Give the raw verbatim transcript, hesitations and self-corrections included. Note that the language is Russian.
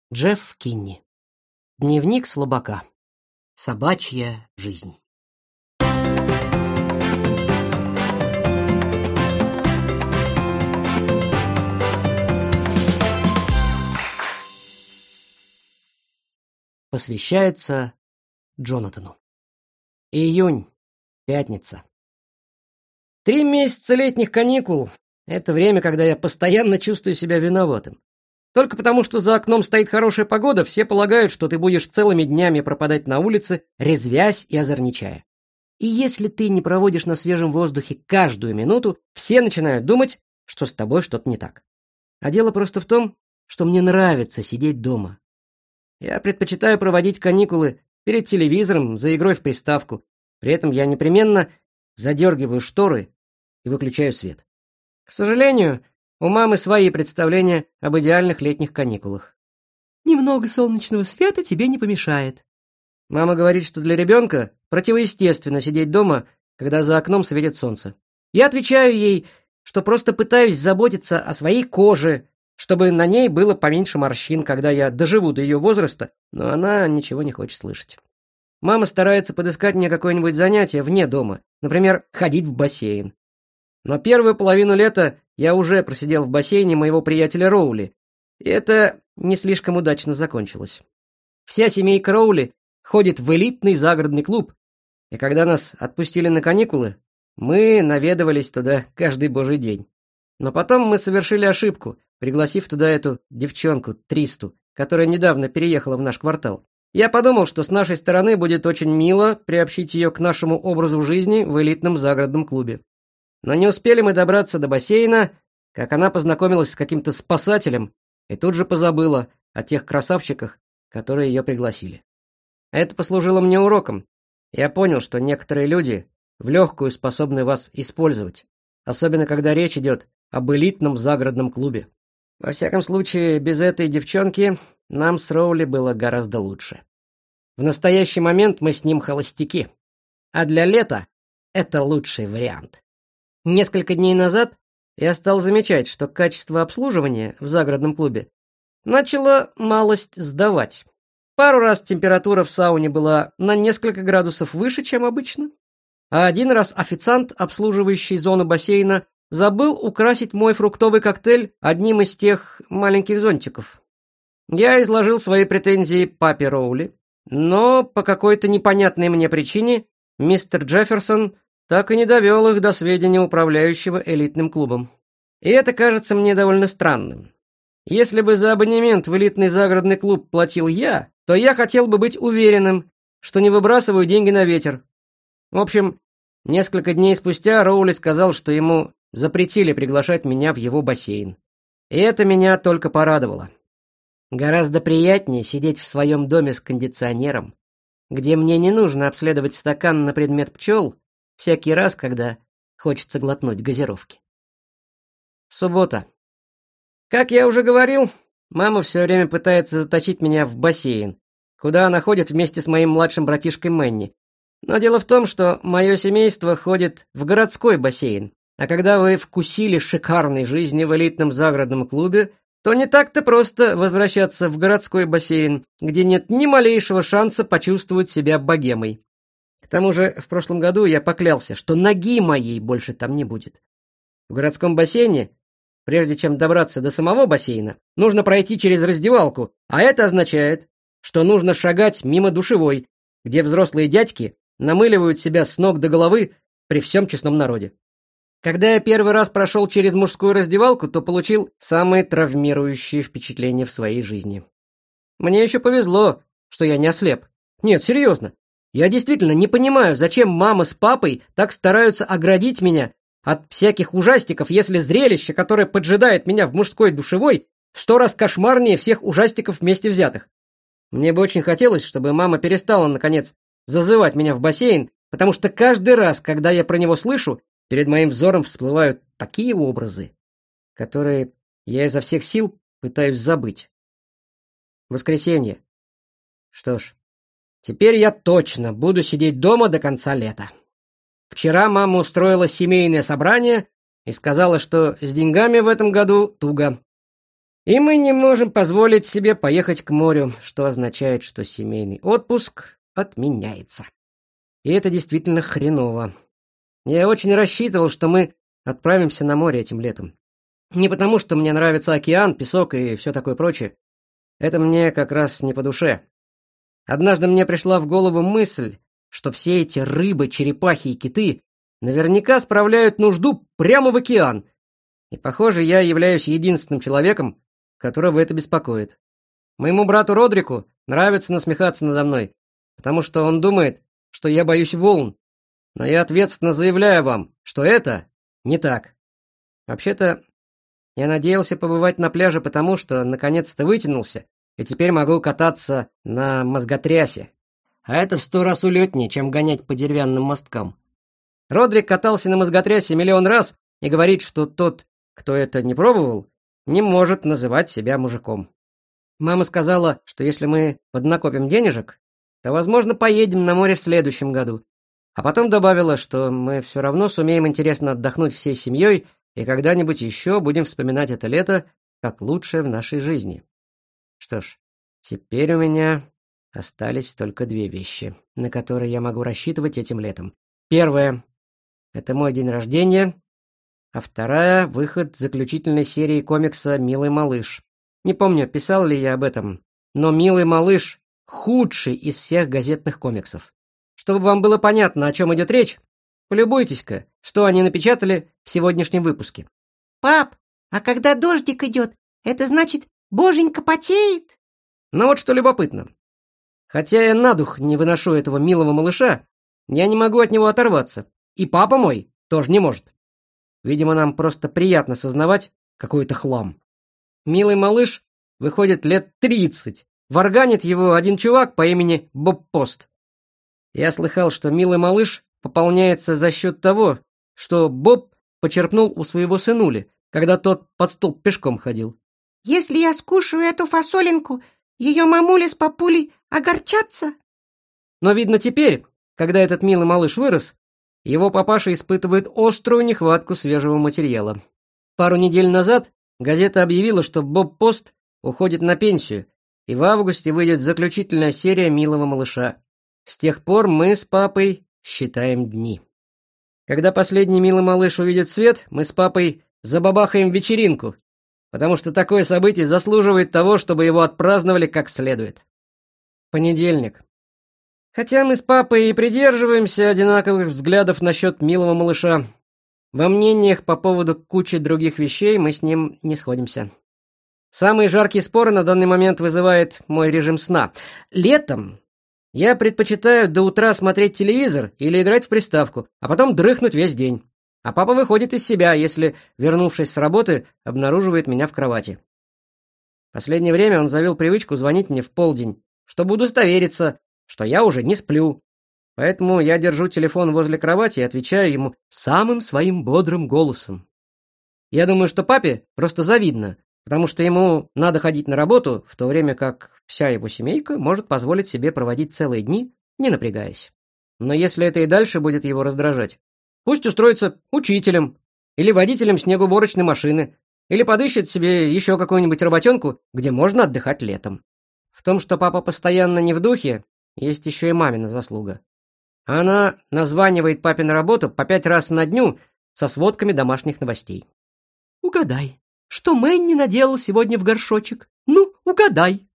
Джефф Кинни. Дневник слабака. Собачья жизнь. Посвящается Джонатану. Июнь. Пятница. Три месяца летних каникул — это время, когда я постоянно чувствую себя виноватым. Только потому, что за окном стоит хорошая погода, все полагают, что ты будешь целыми днями пропадать на улице, резвясь и озорничая. И если ты не проводишь на свежем воздухе каждую минуту, все начинают думать, что с тобой что-то не так. А дело просто в том, что мне нравится сидеть дома. Я предпочитаю проводить каникулы перед телевизором, за игрой в приставку. При этом я непременно задергиваю шторы и выключаю свет. К сожалению, у мамы свои представления об идеальных летних каникулах. Немного солнечного света тебе не помешает. Мама говорит, что для ребенка противоестественно сидеть дома, когда за окном светит солнце. Я отвечаю ей, что просто пытаюсь заботиться о своей коже, чтобы на ней было поменьше морщин, когда я доживу до ее возраста, но она ничего не хочет слышать. Мама старается подыскать мне какое-нибудь занятие вне дома, например, ходить в бассейн. Но первую половину лета я уже просидел в бассейне моего приятеля Роули, и это не слишком удачно закончилось. Вся семейка Роули ходит в элитный загородный клуб, и когда нас отпустили на каникулы, мы наведывались туда каждый божий день. Но потом мы совершили ошибку, пригласив туда эту девчонку, Тристу, которая недавно переехала в наш квартал. Я подумал, что с нашей стороны будет очень мило приобщить ее к нашему образу жизни в элитном загородном клубе. Но не успели мы добраться до бассейна, как она познакомилась с каким-то спасателем и тут же позабыла о тех красавчиках, которые ее пригласили. Это послужило мне уроком. Я понял, что некоторые люди в легкую способны вас использовать, особенно когда речь идет об элитном загородном клубе. Во всяком случае, без этой девчонки нам с Роули было гораздо лучше. В настоящий момент мы с ним холостяки, а для лета это лучший вариант. Несколько дней назад я стал замечать, что качество обслуживания в загородном клубе начало малость сдавать. Пару раз температура в сауне была на несколько градусов выше, чем обычно, а один раз официант, обслуживающий зону бассейна, забыл украсить мой фруктовый коктейль одним из тех маленьких зонтиков. Я изложил свои претензии папе Роули, но по какой-то непонятной мне причине мистер Джефферсон так и не довел их до сведения управляющего элитным клубом. И это кажется мне довольно странным. Если бы за абонемент в элитный загородный клуб платил я, то я хотел бы быть уверенным, что не выбрасываю деньги на ветер. В общем, несколько дней спустя Роули сказал, что ему запретили приглашать меня в его бассейн. И это меня только порадовало. Гораздо приятнее сидеть в своем доме с кондиционером, где мне не нужно обследовать стакан на предмет пчел всякий раз, когда хочется глотнуть газировки. Суббота. Как я уже говорил, мама все время пытается затащить меня в бассейн, куда она ходит вместе с моим младшим братишкой Мэнни. Но дело в том, что мое семейство ходит в городской бассейн, а когда вы вкусили шикарной жизни в элитном загородном клубе, то не так-то просто возвращаться в городской бассейн, где нет ни малейшего шанса почувствовать себя богемой. К тому же в прошлом году я поклялся, что ноги моей больше там не будет. В городском бассейне, прежде чем добраться до самого бассейна, нужно пройти через раздевалку, а это означает, что нужно шагать мимо душевой, где взрослые дядьки намыливают себя с ног до головы при всем честном народе. Когда я первый раз прошел через мужскую раздевалку, то получил самые травмирующие впечатления в своей жизни. Мне еще повезло, что я не ослеп. Нет, серьезно. Я действительно не понимаю, зачем мама с папой так стараются оградить меня от всяких ужастиков, если зрелище, которое поджидает меня в мужской душевой, в сто раз кошмарнее всех ужастиков вместе взятых. Мне бы очень хотелось, чтобы мама перестала, наконец, зазывать меня в бассейн, потому что каждый раз, когда я про него слышу, перед моим взором всплывают такие образы, которые я изо всех сил пытаюсь забыть. Воскресенье. Что ж, теперь я точно буду сидеть дома до конца лета. Вчера мама устроила семейное собрание и сказала, что с деньгами в этом году туго. И мы не можем позволить себе поехать к морю, что означает, что семейный отпуск отменяется. И это действительно хреново. Я очень рассчитывал, что мы отправимся на море этим летом. Не потому, что мне нравится океан, песок и все такое прочее. Это мне как раз не по душе. Однажды мне пришла в голову мысль, что все эти рыбы, черепахи и киты наверняка справляют нужду прямо в океан. И, похоже, я являюсь единственным человеком, которого это беспокоит. Моему брату Родрику нравится насмехаться надо мной, потому что он думает, что я боюсь волн. Но я ответственно заявляю вам, что это не так. Вообще-то, я надеялся побывать на пляже, потому что наконец-то вытянулся, и теперь могу кататься на мозготрясе. А это в сто раз улетнее, чем гонять по деревянным мосткам. Родрик катался на мозготрясе миллион раз и говорит, что тот, кто это не пробовал, не может называть себя мужиком. Мама сказала, что если мы поднакопим денежек, то, возможно, поедем на море в следующем году. А потом добавила, что мы все равно сумеем интересно отдохнуть всей семьей и когда-нибудь еще будем вспоминать это лето как лучшее в нашей жизни. Что ж, теперь у меня остались только две вещи, на которые я могу рассчитывать этим летом. Первое — это мой день рождения, а вторая — выход заключительной серии комикса «Милый малыш». Не помню, писал ли я об этом, но «Милый малыш» — худший из всех газетных комиксов. Чтобы вам было понятно, о чем идет речь, полюбуйтесь-ка, что они напечатали в сегодняшнем выпуске. «Пап, а когда дождик идет, это значит, боженька потеет?» Но вот что любопытно. Хотя я на дух не выношу этого милого малыша, я не могу от него оторваться. И папа мой тоже не может. Видимо, нам просто приятно сознавать какой-то хлам. Милый малыш выходит лет тридцать. Варганит его один чувак по имени Боб Пост. Я слыхал, что милый малыш пополняется за счет того, что Боб почерпнул у своего сынули, когда тот под столб пешком ходил. «Если я скушаю эту фасолинку, ее мамуля с папулей огорчатся?» Но, видно, теперь, когда этот милый малыш вырос, его папаша испытывает острую нехватку свежего материала. Пару недель назад газета объявила, что Боб Пост уходит на пенсию, и в августе выйдет заключительная серия «Милого малыша». С тех пор мы с папой считаем дни. Когда последний милый малыш увидит свет, мы с папой забабахаем вечеринку, потому что такое событие заслуживает того, чтобы его отпраздновали как следует. Понедельник. Хотя мы с папой и придерживаемся одинаковых взглядов насчет милого малыша, во мнениях по поводу кучи других вещей мы с ним не сходимся. Самые жаркие споры на данный момент вызывает мой режим сна. Летом я предпочитаю до утра смотреть телевизор или играть в приставку, а потом дрыхнуть весь день. А папа выходит из себя, если, вернувшись с работы, обнаруживает меня в кровати. В последнее время он завел привычку звонить мне в полдень, чтобы удостовериться, что я уже не сплю. Поэтому я держу телефон возле кровати и отвечаю ему самым своим бодрым голосом. Я думаю, что папе просто завидно, потому что ему надо ходить на работу, в то время как вся его семейка может позволить себе проводить целые дни, не напрягаясь. Но если это и дальше будет его раздражать, пусть устроится учителем или водителем снегоуборочной машины, или подыщет себе еще какую-нибудь работенку, где можно отдыхать летом. В том, что папа постоянно не в духе, есть еще и мамина заслуга. Она названивает папе на работу по пять раз на дню со сводками домашних новостей. «Угадай, что Мэнни наделал сегодня в горшочек? Ну, угадай!»